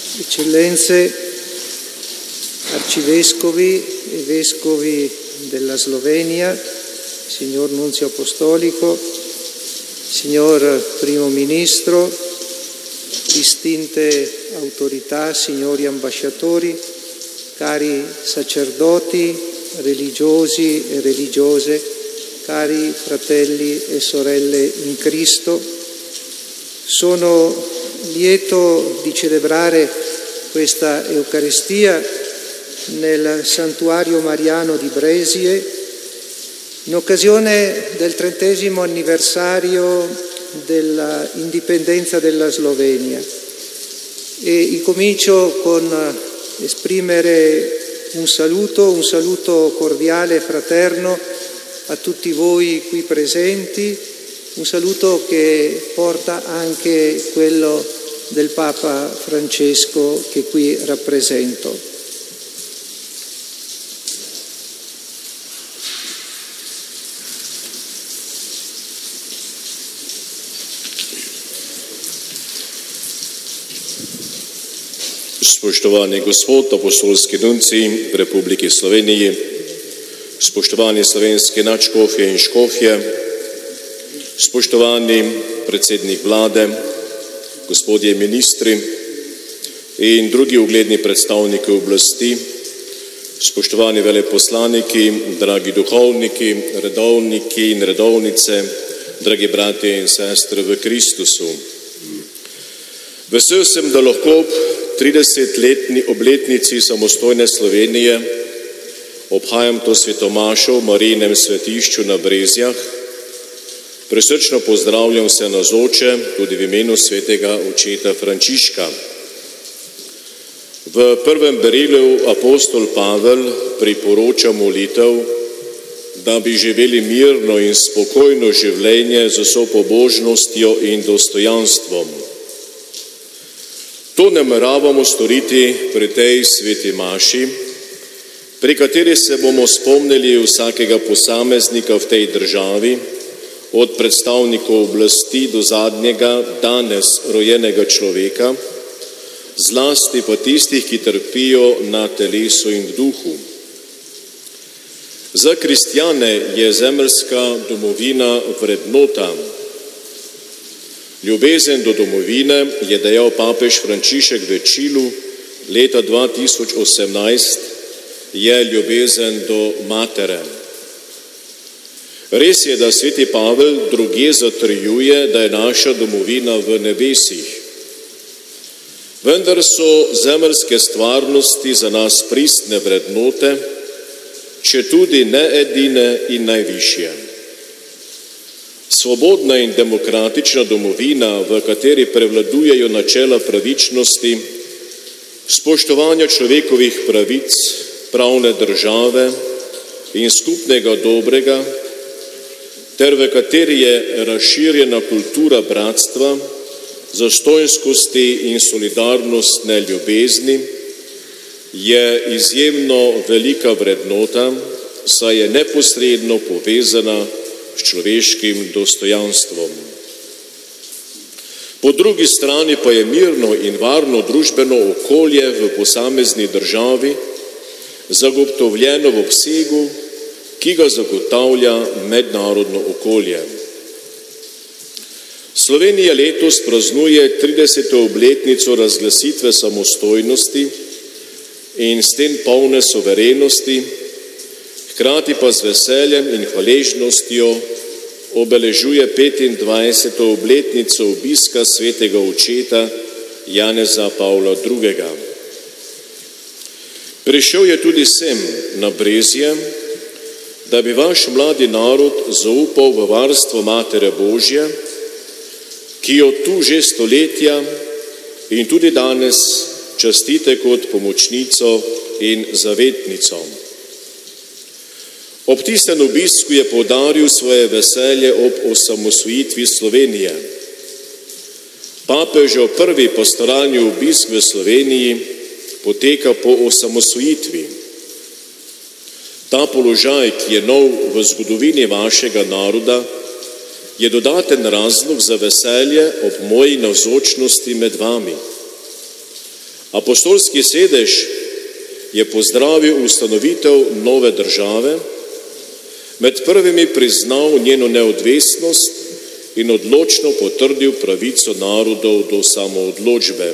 Eccellenze, arcivescovi e vescovi della Slovenia, signor Nunzio Apostolico, signor Primo Ministro, distinte autorità, signori ambasciatori, cari sacerdoti, religiosi e religiose, cari fratelli e sorelle in Cristo, sono lieto di celebrare questa Eucaristia nel Santuario Mariano di Bresie in occasione del 30° anniversario dell'indipendenza della Slovenia e incomincio con esprimere un saluto cordiale e fraterno a tutti voi qui presenti, un saluto che porta anche quello del Papa Francesco che qui rappresento. Spoštovani gospod apostolski nuncij v Republiki Sloveniji, spoštovani slovenski nadškofje in škofje, spoštovani predsednik vlade, gospodje ministri in drugi ugledni predstavniki oblasti, spoštovani veleposlaniki, dragi duhovniki, redovniki in redovnice, dragi bratje in sestre v Kristusu. Vesel sem, da lahko ob 30-letni obletnici samostojne Slovenije obhajam to svetomašo v Marijinem svetišču na Brezjah. Prisrčno pozdravljam vse navzoče tudi v imenu svetega očeta Frančiška. V prvem berilu apostol Pavel priporoča molitev, da bi živeli mirno in spokojno življenje z vso pobožnostjo in dostojanstvom. To nameravamo storiti pri tej sveti maši, pri kateri se bomo spomnili vsakega posameznika v tej državi, od predstavnikov oblasti do zadnjega danes rojenega človeka, zlasti pa tistih, ki trpijo na telesu in duhu. Za kristjane je zemeljska domovina vrednota. Ljubezen do domovine, je dejal papež Frančišek v Čilu leta 2018, je ljubezen do matere. Res je, da sveti Pavel drugje zatrjuje, da je naša domovina v nebesih. Vendar so zemeljske stvarnosti za nas pristne vrednote, četudi ne edine in najvišje. Svobodna in demokratična domovina, v kateri prevladujejo načela pravičnosti, spoštovanja človekovih pravic, pravne države in skupnega dobrega, ter v kateri je razširjena kultura bratstva, zastojnskosti in solidarnostne ljubezni, je izjemno velika vrednota, saj je neposredno povezana s človeškim dostojanstvom. Po drugi strani pa je mirno in varno družbeno okolje v posamezni državi zagotovljeno v obsegu, ki ga zagotavlja mednarodno okolje. Slovenija letos praznuje 30. obletnico razglasitve samostojnosti in s tem polne suverenosti, hkrati pa z veseljem in hvaležnostjo obeležuje 25. obletnico obiska svetega očeta Janeza Pavla II. Prišel je tudi sem na Brezje, da bi vaš mladi narod zaupal v varstvo Matere Božje, ki jo tu že stoletja in tudi danes častite kot pomočnico in zavetnico. Ob tistem obisku je poudaril svoje veselje ob osamosvojitvi Slovenije. Papežev prvi pastoralni obisk v Sloveniji poteka po osamosvojitvi. Ta položaj, ki je nov v zgodovini vašega naroda, je dodaten razlog za veselje ob moji navzočnosti med vami. Apostolski sedež je pozdravil ustanovitev nove države, med prvimi priznal njeno neodvisnost in odločno potrdil pravico narodov do samoodločbe.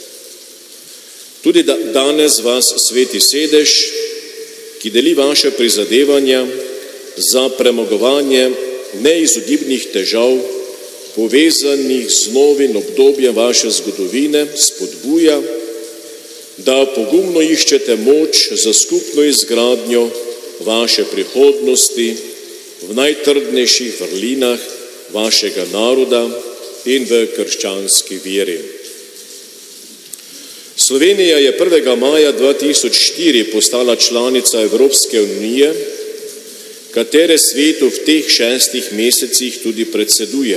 Tudi danes vas Sveti sedež, ki deli vaše prizadevanja za premagovanje neizogibnih težav, povezanih z novim obdobjem vaše zgodovine, spodbuja, da pogumno iščete moč za skupno izgradnjo vaše prihodnosti v najtrdnejših vrlinah vašega naroda in v krščanski veri. Slovenija je 1. maja 2004 postala članica Evropske unije, katere svetu v teh 6 mesecih tudi predseduje.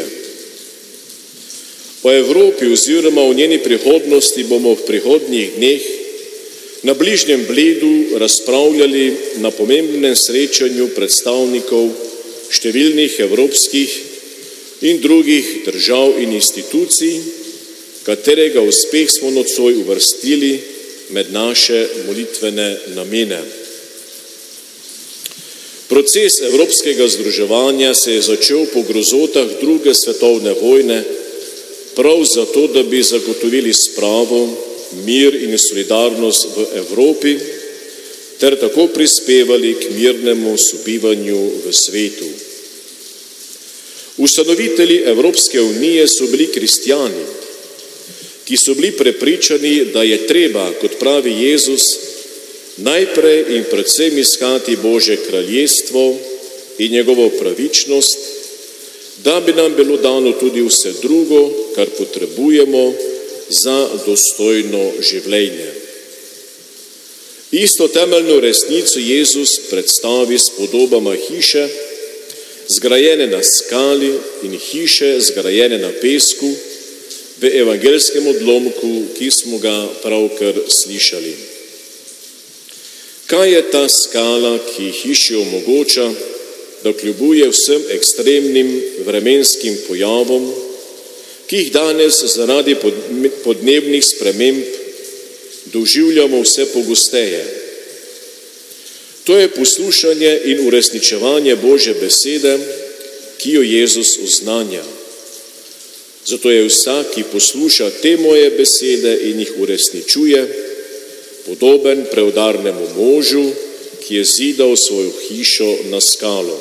O Evropi oziroma o njeni prihodnosti bomo v prihodnjih dneh na Bližnjem Bledu razpravljali na pomembnem srečanju predstavnikov številnih evropskih in drugih držav in institucij, katerega uspeh smo nocoj uvrstili med naše molitvene namene. Proces evropskega združevanja se je začel po grozotah druge svetovne vojne, prav zato, da bi zagotovili spravo, mir in solidarnost v Evropi ter tako prispevali k mirnemu sobivanju v svetu. Ustanovitelji Evropske unije so bili kristjani, ki so bili prepričani, da je treba, kot pravi Jezus, najprej in predvsem iskati Božje kraljestvo in njegovo pravičnost, da bi nam bilo dano tudi vse drugo, kar potrebujemo za dostojno življenje. Isto temeljno resnico Jezus predstavi s podobama hiše, zgrajene na skali, in hiše, zgrajene na pesku, v evangelskem odlomku, ki smo ga pravkar slišali. Kaj je ta skala, ki hiši omogoča, da kljubuje vsem ekstremnim vremenskim pojavom, ki jih danes zaradi podnebnih sprememb doživljamo vse pogosteje? To je poslušanje in uresničevanje Božje besede, ki jo Jezus oznanja. Zato je vsak, ki posluša te moje besede in jih uresničuje, podoben preudarnemu možu, ki je zidal svojo hišo na skalo.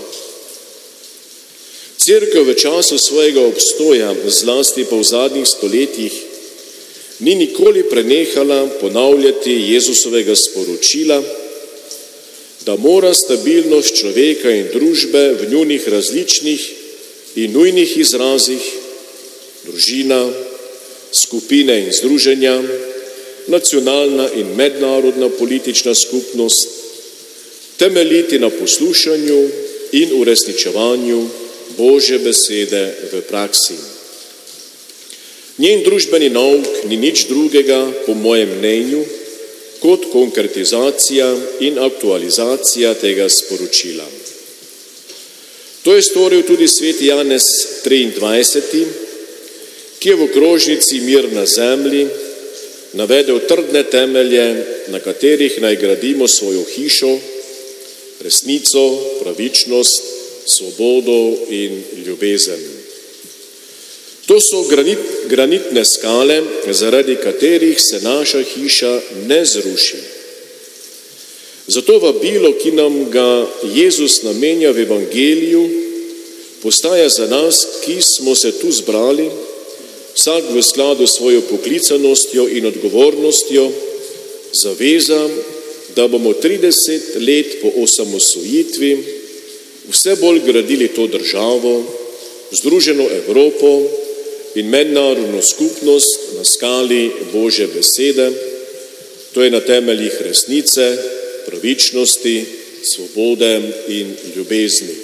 Cerkev v času svojega obstoja, zlasti pa v zadnjih stoletjih, ni nikoli prenehala ponavljati Jezusovega sporočila, da mora stabilnost človeka in družbe v njunih različnih in nujnih izrazih, družina, skupine in združenja, nacionalna in mednarodna politična skupnost, temeljiti na poslušanju in uresničevanju Božje besede v praksi. Njen družbeni nauk ni nič drugega, po mojem mnenju, kot konkretizacija in aktualizacija tega sporočila. To je storil tudi sveti Janez 23., ki je v okrožnici Mir na zemlji navedel trdne temelje, na katerih naj gradimo svojo hišo, resnico, pravičnost, svobodo in ljubezen. To so granitne skale, zaradi katerih se naša hiša ne zruši. Zato vabilo, ki nam ga Jezus namenja v evangeliju, postaja za nas, ki smo se tu zbrali, vsak v skladu s svojo poklicanostjo in odgovornostjo, zaveza, da bomo 30 let po osamosvojitvi vse bolj gradili to državo, združeno Evropo in mednarodno skupnost na skali Božje besede, to je na temeljih resnice, pravičnosti, svobode in ljubezni.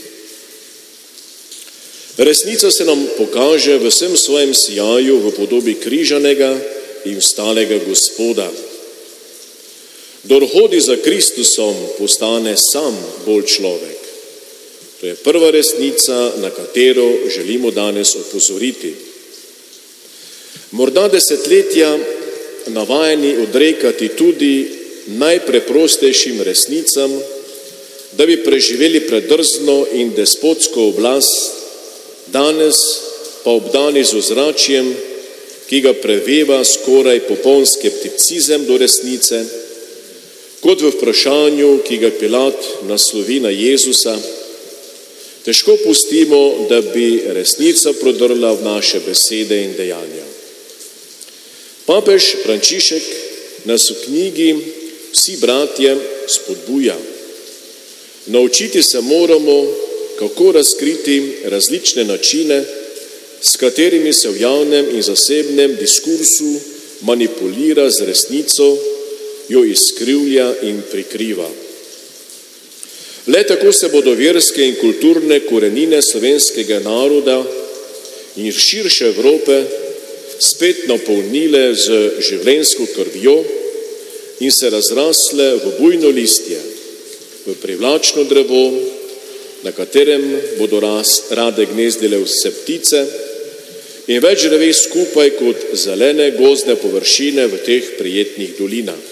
Resnica se nam pokaže v vsem svojem sijaju v podobi križanega in vstalega Gospoda. Kdor hodi za Kristusom, postane sam bolj človek. To je prva resnica, na katero želimo danes opozoriti. Morda desetletja navajeni odrekati tudi najpreprostejšim resnicam, da bi preživeli predrzno in despotsko oblast, danes pa obdani z ozračjem, ki ga preveva skoraj popoln skepticizem do resnice, kot v vprašanju, ki ga Pilat naslovi na Jezusa, težko pustimo, da bi resnica prodrla v naše besede in dejanja. Papež Frančišek nas v knjigi Vsi bratje spodbuja. Naučiti se moramo, kako razkriti različne načine, s katerimi se v javnem in zasebnem diskursu manipulira z resnico, jo izkrivlja in prikriva. Le tako se bodo verske in kulturne korenine slovenskega naroda in širše Evrope spet napolnile z življenjsko krvjo in se razrasle v bujno listje, v privlačno drevo, na katerem bodo rade gnezdile vse ptice in več dreves skupaj kot zelene gozdne površine v teh prijetnih dolinah.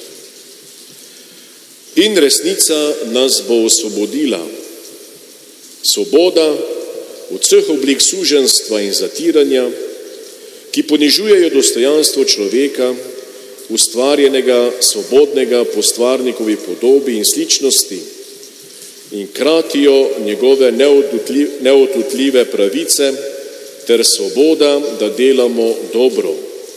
In resnica nas bo osvobodila. Svoboda od vseh oblik suženjstva in zatiranja, ki ponižujejo dostojanstvo človeka, ustvarjenega, svobodnega po stvarnikovi podobi in sličnosti in kratijo njegove neotutljive pravice ter svoboda, da delamo dobro.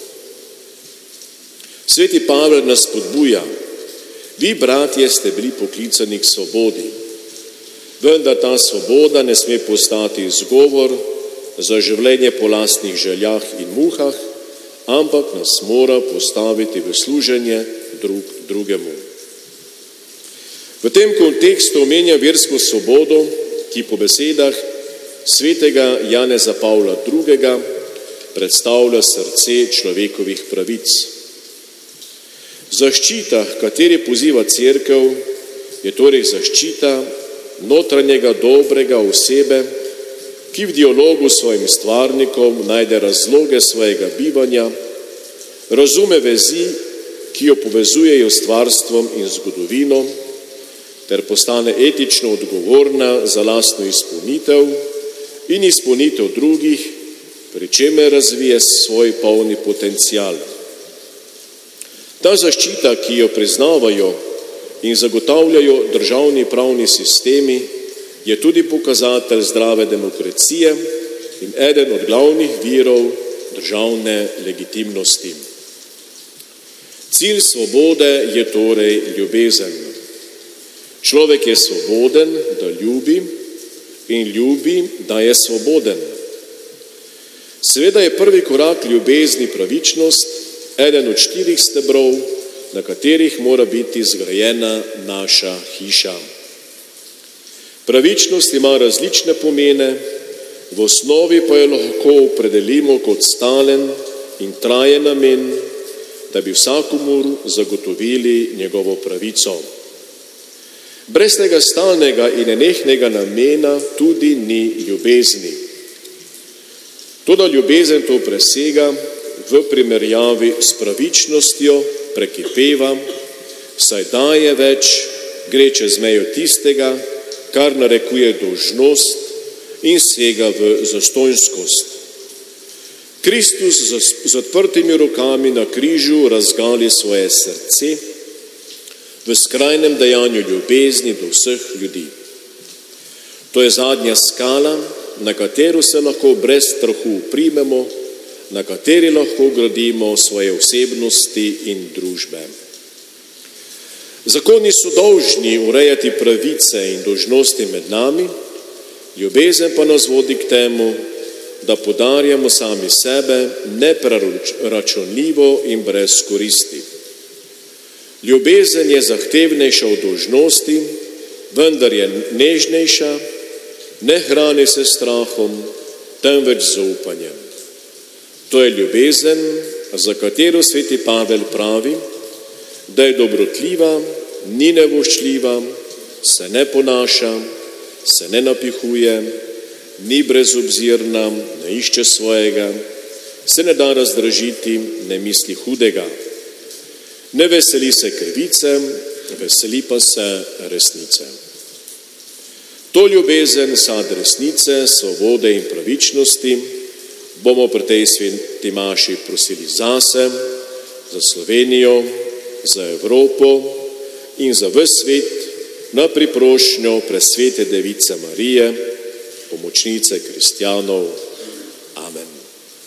Sveti Pavel nas spodbuja: vi, bratje, ste bili poklicani k svobodi, vendar ta svoboda ne sme postati izgovor za življenje po lastnih željah in muhah, ampak nas mora postaviti v služenje drug drugemu. V tem kontekstu omenja versko svobodo, ki po besedah svetega Janeza Pavla II. Predstavlja srce človekovih pravic. Zaščita, kateri poziva cerkev, je torej zaščita notranjega dobrega osebe, ki v dialogu s svojim stvarnikom najde razloge svojega bivanja, razume vezi, ki jo povezujejo s stvarstvom in zgodovino, ter postane etično odgovorna za lastno izpolnitev in izpolnitev drugih, pri čemer razvije svoj polni potencial. Ta zaščita, ki jo priznavajo in zagotavljajo državni pravni sistemi, je tudi pokazatelj zdrave demokracije in eden od glavnih virov državne legitimnosti. Cilj svobode je torej ljubezen. Človek je svoboden, da ljubi, in ljubi, da je svoboden. Seveda je prvi korak ljubezni pravičnost, eden od 4 stebrov, na katerih mora biti zgrajena naša hiša. Pravičnost ima različne pomene, v osnovi pa jo lahko opredelimo kot stalen in trajen namen, da bi vsakomur zagotovili njegovo pravico. Brez tega stalnega in nenehnega namena tudi ni ljubezni. Toda ljubezen to presega, v primerjavi s pravičnostjo prekipeva, saj daje več, gre čez mejo tistega, kar narekuje dolžnost in sega v zastonjskost. Kristus z odprtimi rokami na križu razgali svoje srce v skrajnem dejanju ljubezni do vseh ljudi. To je zadnja skala, na katero se lahko brez strahu uprimemo, na kateri lahko gradimo svoje osebnosti in družbe. Zakoni so dolžni urejati pravice in dolžnosti med nami, ljubezen pa nas vodi k temu, da podarjamo sami sebe nepreračunljivo in brez koristi. Ljubezen je zahtevnejša od dolžnosti, vendar je nežnejša, ne hrani se strahom, temveč zaupanjem. To je ljubezen, za katero sveti Pavel pravi, da je dobrotljiva, ni nevoščljiva, se ne ponaša, se ne napihuje, ni brezobzirna, ne išče svojega, se ne da razdražiti, ne misli hudega. Ne veseli se krivice, veseli pa se resnice. To ljubezen, sad resnice, svobode in pravičnosti bomo pri tej sveti maši prosili zase, za Slovenijo, za Evropo in za ves svet na priprošnjo presvete Device Marije, pomočnice kristjanov